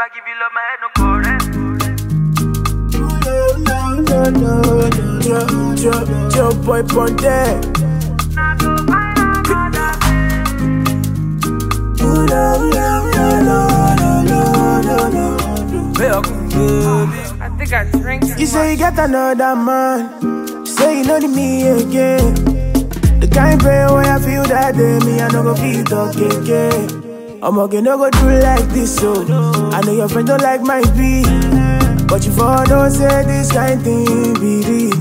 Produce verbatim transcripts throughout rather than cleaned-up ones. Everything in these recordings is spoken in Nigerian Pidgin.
I give you love, my head no correct. No, no, no, no, Joe, Joe boy Ponte. Now go find another No, no, no, no, no, no, no, no. I think I drink too You say you much. got another man. Say you know me again. The kind pain where I feel that day, me I no go feel talk again. I'm okay, no go do like this, so I know your friends don't like my beat, but you for don't say this kind thing be real.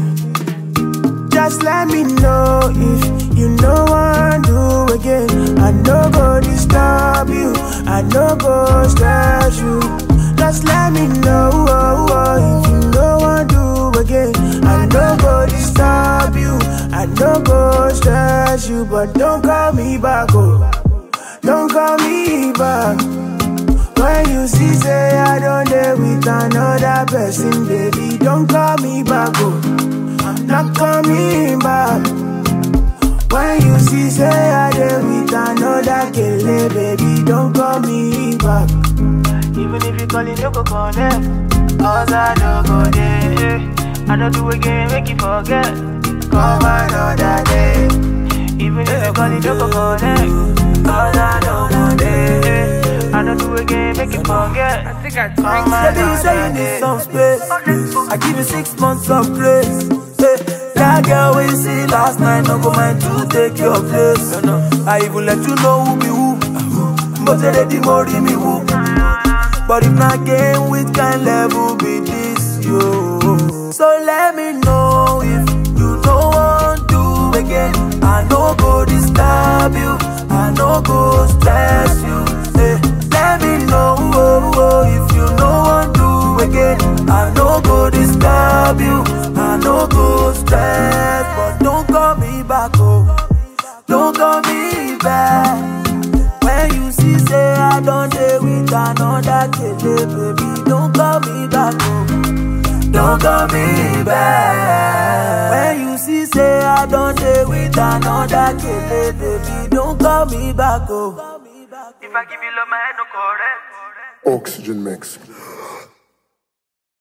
Just let me know if you know what do again. I no go disturb you, I no go stress you. Just let me know oh, oh, if you know what do again. I no go disturb you, I no go stress you, but don't call me back, oh. Don't call me back. When you see say I don't dare with another person, baby, don't call me back, oh. I'm not coming back. When you see say I dare with another killer, baby, don't call me back. Even if you call it, no go connect. Cause I don't go there. I don't do again, make you forget. Come another day. Even if you call it, no go connect. Cause I don't go there. I don't do again, make you forget. I think I drink too Baby, you much. say you need some space. I give you six months of grace. Hey, that girl we see last night, no go mind to take your place. I even let you know who be who. But they ready more me who. But if not game with kind level be this, yo. So let me know if you don't want to again. I no go disturb you, I no go stress you. Hey, let me know oh, oh, if you don't want to again. I no go disturb you, I no go stress. But don't call me back, oh. Don't call me back. When you see say I don't dare with another killer, baby, don't call me back, oh. Don't call me back. When you see say I don't dare with another killer, baby, don't call me back, oh. If I give you love, my head no correct. Oxygen mix.